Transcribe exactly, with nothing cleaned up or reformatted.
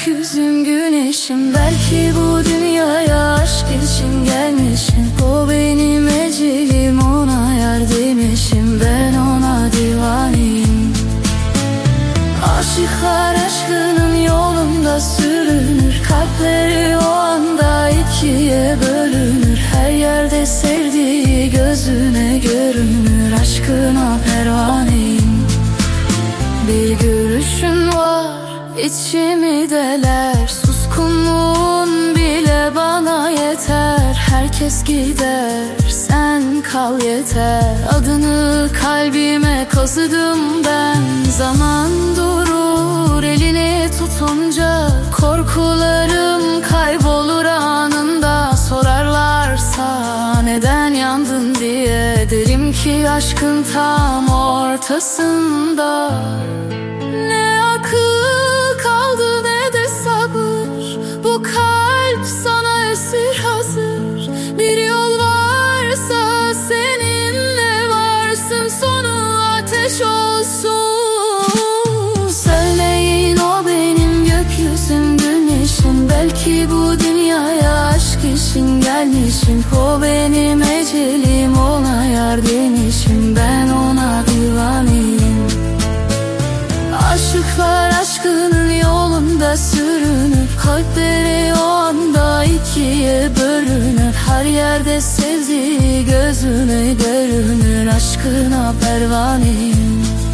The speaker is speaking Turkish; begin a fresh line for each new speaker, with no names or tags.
gökyüzüm güneşim. Belki bu dünyaya aşk için gelmişim. O benim ecelim, ona yar demişim. Ben ona divaneyim. Aşıklar aşkının yolunda sürünür. Kalpleri o anda ikiye bölünür. Her yerde sevdiği gözüne görünür. Aşkına pervaneyim. Bir görüşün var, içimi deler. Suskunluğun bile bana yeter. Herkes gider, sen kal yeter. Adını kalbime kazıdım ben. Zaman durur elini tutunca. Korkularım kaybolur anında. Sorarlarsa neden yandın diye, derim ki aşkın tam ortasında. Ne akıl kaldı ne de sabır. Bu kalp sana esir hazır. Bir yol varsa seninle varsın, sonu ateş olsun. Söyleyin o benim gökyüzüm güneşim. Belki bu dünyaya aşk için gelmişim. O benim ecelim, ona yar demişim. Ben ona divaneyim. Aşıklar aşkının yolunda sürünür. Kalpleri o anda ikiye bölünür. Her yerde sevdiği gözüne görünür. Aşkına pervaneyim.